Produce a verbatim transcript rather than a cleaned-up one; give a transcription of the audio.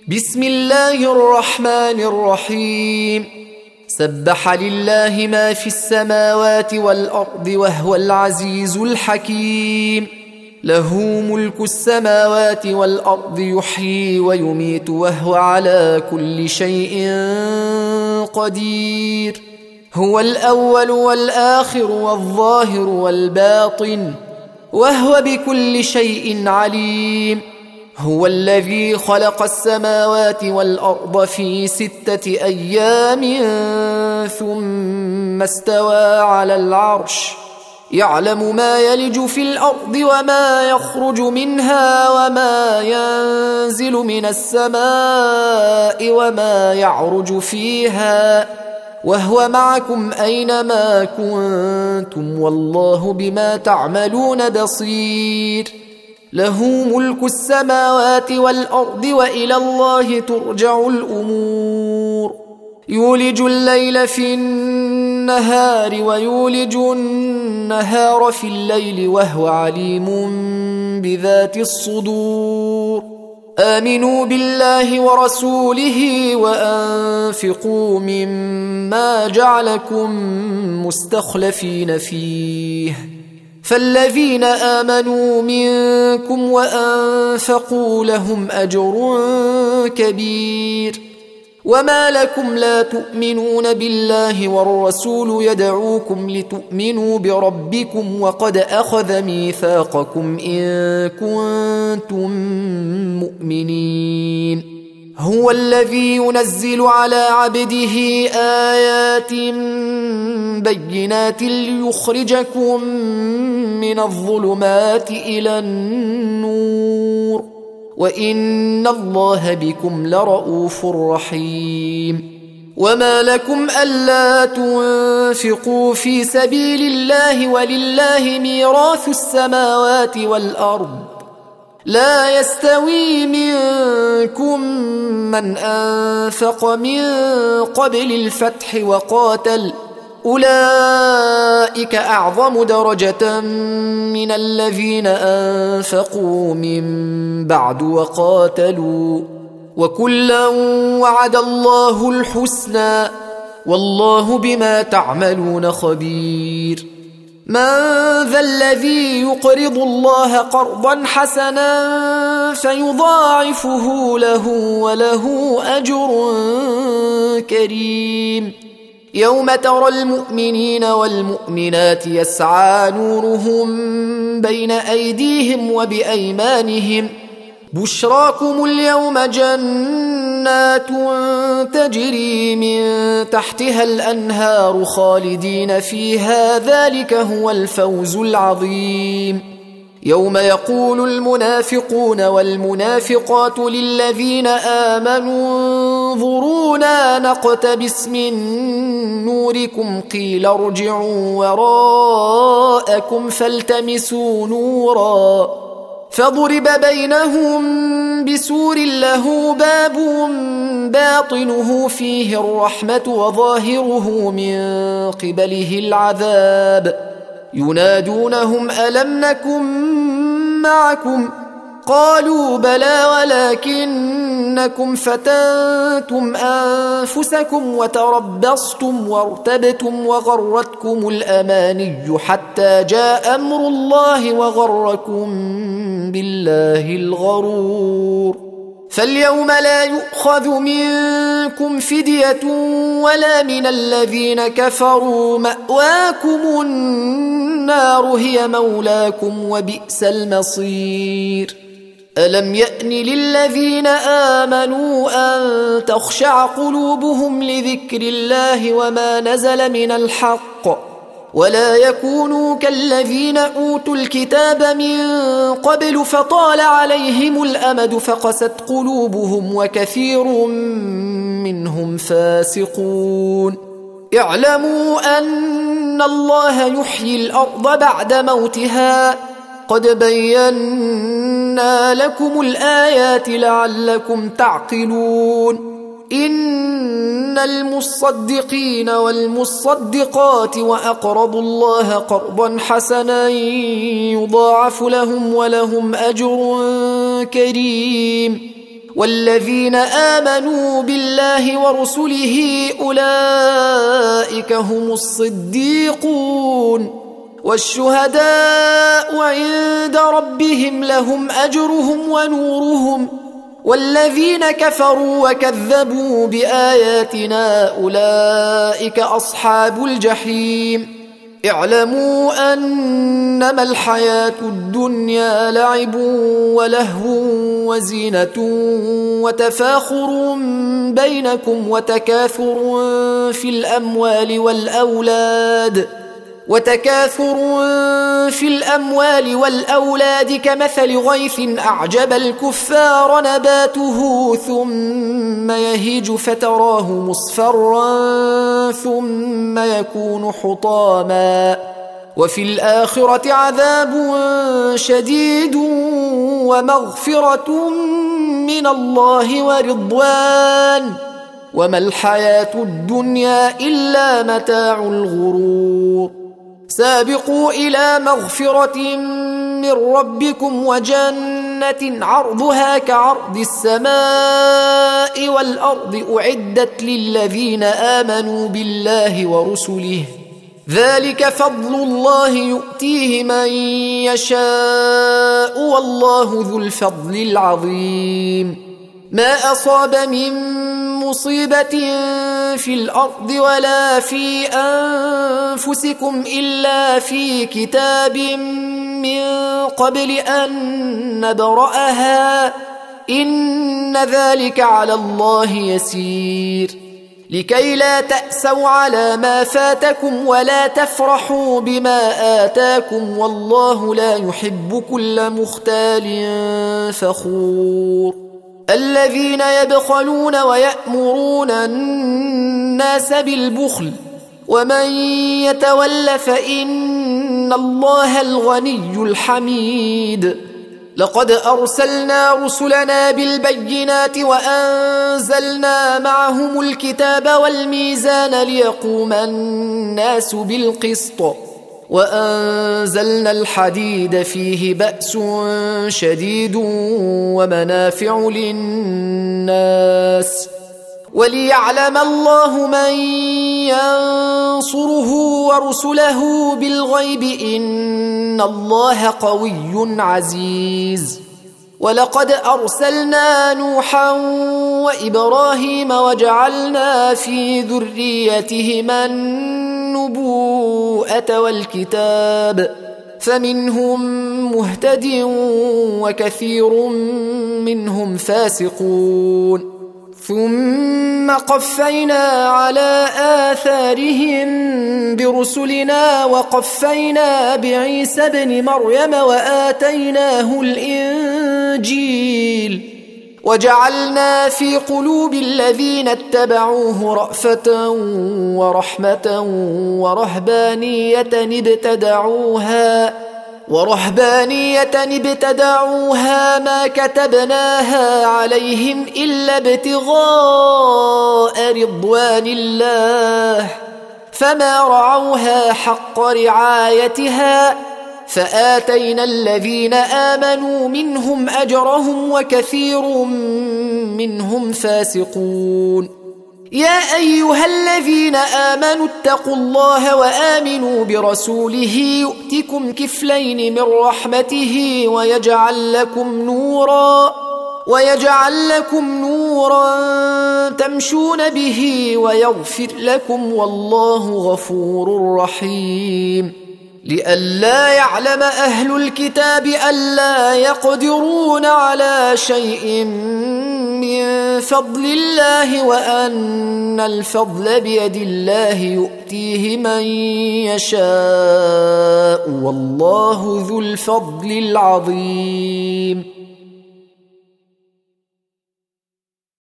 بسم الله الرحمن الرحيم. سبح لله ما في السماوات والأرض وهو العزيز الحكيم. له ملك السماوات والأرض يحيي ويميت وهو على كل شيء قدير. هو الأول والآخر والظاهر والباطن وهو بكل شيء عليم. هو الذي خلق السماوات والأرض في ستة أيام ثم استوى على العرش يعلم ما يلج في الأرض وما يخرج منها وما ينزل من السماء وما يعرج فيها وهو معكم أينما كنتم والله بما تعملون بصير. له ملك السماوات والأرض وإلى الله ترجع الأمور. يولج الليل في النهار ويولج النهار في الليل وهو عليم بذات الصدور. آمنوا بالله ورسوله وأنفقوا مما جعلكم مستخلفين فيه فالذين آمنوا منكم وأنفقوا لهم أجر كبير. وما لكم لا تؤمنون بالله والرسول يدعوكم لتؤمنوا بربكم وقد أخذ ميثاقكم إن كنتم مؤمنين. هو الذي ينزل على عبده آيات بينات ليخرجكم من الظلمات إلى النور وإن الله بكم لرؤوف رحيم. وما لكم ألا تنفقوا في سبيل الله ولله ميراث السماوات والأرض لا يستوي منكم من أنفق من قبل الفتح وقاتل أولئك أعظم درجة من الذين أنفقوا من بعد وقاتلوا وكلا وعد الله الحسنى والله بما تعملون خبير. من ذا الذي يقرض الله قرضا حسنا فيضاعفه له وله أجر كريم. يوم ترى المؤمنين والمؤمنات يسعى نورهم بين أيديهم وبأيمانهم بشراكم اليوم جنات تجري من تحتها الأنهار خالدين فيها ذلك هو الفوز العظيم. يوم يقول المنافقون والمنافقات للذين آمنوا انظرونا نقتبس من نوركم قيل ارجعوا وراءكم فالتمسوا نورا فضرب بينهم بسور له باب باطنه فيه الرحمة وظاهره من قبله العذاب ينادونهم ألم نكن معكم قالوا بلى ولكنكم فتنتم أنفسكم وتربصتم وارتبتم وغرتكم الأماني حتى جاء أمر الله وغركم بالله الغرور. فاليوم لا يؤخذ منكم فدية ولا من الذين كفروا مأواكم النار هي مولاكم وبئس المصير. ألم يأن للذين آمنوا أن تخشع قلوبهم لذكر الله وما نزل من الحق ولا يكونوا كالذين أوتوا الكتاب من قبل فطال عليهم الأمد فقست قلوبهم وكثير منهم فاسقون. اعلموا أن الله يحيي الأرض بعد موتها قد بينا لكم الآيات لعلكم تعقلون. إن المصدقين والمصدقات وأقرضوا الله قرضا حسنا يضاعف لهم ولهم أجر كريم والذين آمنوا بالله ورسله أولئك هم الصديقون والشهداء عند ربهم لهم أجرهم ونورهم والذين كفروا وكذبوا بآياتنا أولئك أصحاب الجحيم اعلموا أنما الحياة الدنيا لعب ولهو وزينة وتفاخر بينكم وتكاثر في الأموال والأولاد وتكاثر في الأموال والأولاد كمثل غيث أعجب الكفار نباته ثم يهيج فتراه مصفرا ثم يكون حطاما وفي الآخرة عذاب شديد ومغفرة من الله ورضوان وما الحياة الدنيا إلا متاع الغرور سابقوا إلى مغفرة من ربكم وجنة عرضها كعرض السماء والأرض أعدت للذين آمنوا بالله ورسله ذلك فضل الله يؤتيه من يشاء والله ذو الفضل العظيم ما أصاب من مصيبة في الأرض ولا في أنفسكم إلا في كتاب من قبل أن نبرأها إن ذلك على الله يسير لكي لا تأسوا على ما فاتكم ولا تفرحوا بما آتاكم والله لا يحب كل مختال فخور الذين يبخلون ويأمرون الناس بالبخل ومن يتول فإن الله الغني الحميد لقد أرسلنا رسلنا بالبينات وأنزلنا معهم الكتاب والميزان ليقوم الناس بالقسط وأنزلنا الحديد فيه بأس شديد ومنافع للناس وليعلم الله من ينصره ورسله بالغيب إن الله قوي عزيز ولقد أرسلنا نوحا وإبراهيم وجعلنا في ذريتهما النبوءة والكتاب فمنهم مهتد وكثير منهم فاسقون ثم قفينا على آثارهم برسلنا وقفينا بعيسى ابن مريم وآتيناه الإنجيل وجعلنا في قلوب الذين اتبعوه رأفة ورحمة ورهبانية ابتدعوها ورهبانية ابتدعوها ما كتبناها عليهم إلا ابتغاء رضوان الله فما رعوها حق رعايتها فآتينا الذين آمنوا منهم أجرهم وكثير منهم فاسقون يا أيها الذين آمنوا اتقوا الله وآمنوا برسوله يؤتكم كفلين من رحمته ويجعل لكم نورا ويجعل لكم نورا تمشون به ويغفر لكم والله غفور رحيم لئلا يعلم أهل الكتاب ألا يقدرون على شيء من فضل الله وأن الفضل بيد الله يؤتيه من يشاء والله ذو الفضل العظيم